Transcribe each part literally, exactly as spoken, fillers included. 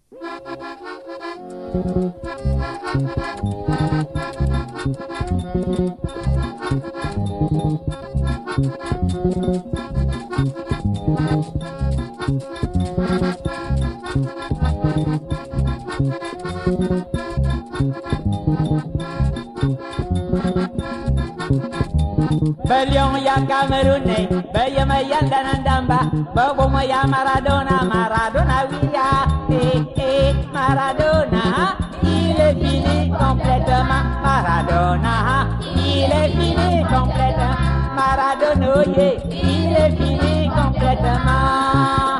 Belion ya Camerounais, Beyama Yandanandamba, Bobomo ya Maradona, Maradona Villa, eh eh Maradona, il est fini complètement, Maradona, il est fini complètement, Maradona, yeah, il est fini complètement.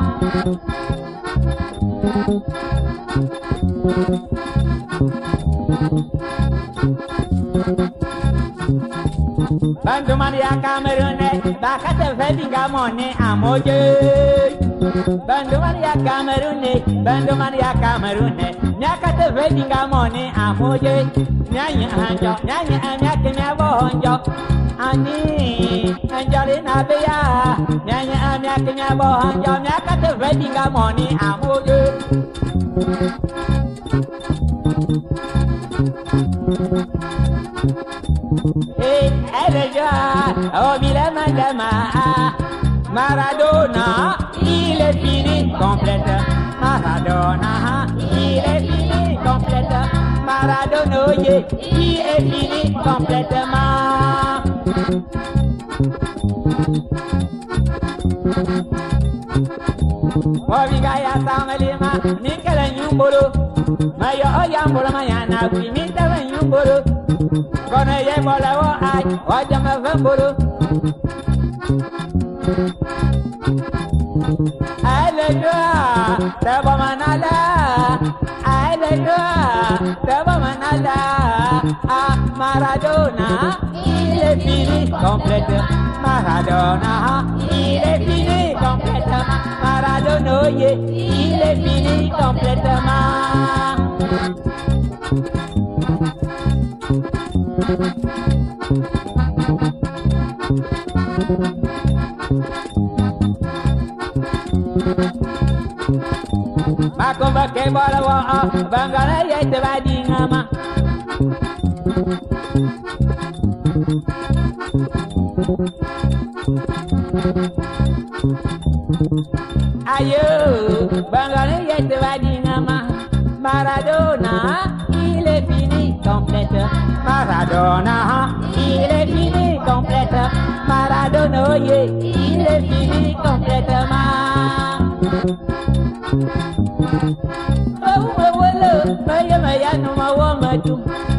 Banduman ya Camerounais, bakate fedinga money amoje. Banduman ya Camerounais, banduman ya Camerounais, nyakate fedinga money amoje. Nyanya anjo, nyanya anyake nyabo anjo. Ani anjolina beya, nyanya anyake nyabo anjo, nyakate fedinga money amoje. Et elle joue au Bilema Maradona, il est fini complète. Maradona, il est fini complète. Maradona, yeah, il est fini complètement. Ovigaya Samalima, Nikala Nyumbolo, Mayo Oyambolo Mayana, Pimita Nyumbolo. Kone ye bola wo ay, wajama vembolo. Alléluia, teba manala. Alléluia, teba manala. Ah, Maradona, il est fini complètement. Maradona, il est fini complètement. Maradona, yeah, il est fini complètement. Makomba ke bola wa bangala ye te badingama. Ayo bangala ye te badingama. Maradona, il est fini complète. Maradona, il est fini complète. Maradona, yeah, il est fini complètement. Oh, oh, oh, maya maya no ma wa matu.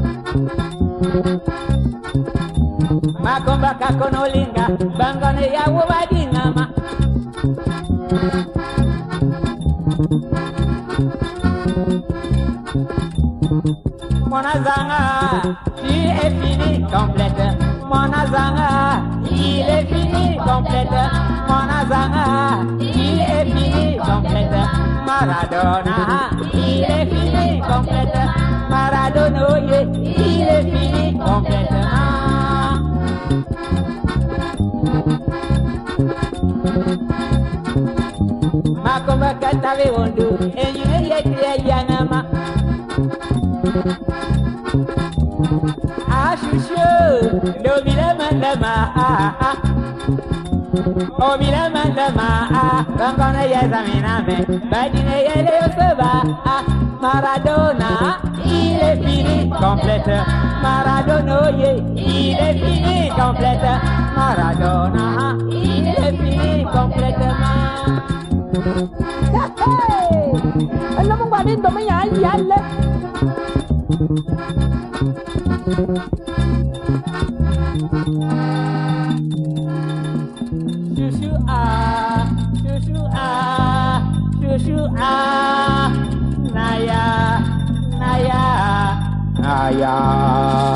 Makomba kakonolinga, bangane ya wabadingama. Monazanga, il est fini complète. Monazanga, il est fini complète. Monazanga, il est fini complète. Maradona, il est fini complète. Maradona, yeah, il est fini complètement. Makomba katave wondu, enyune yekire yanama. Ah chouchou, do bilema lema ah ah. Oh bilema lema ah, bangana yazamina me, badine yele oseba ah. Maradona, il est fini complète. Maradona, yeah, il est fini complète. Maradona, il est fini complètement. Hey, alam mo ba din dumaya yalla. Shushu ah, shushu ah, shushu ah, naya, naya, naya.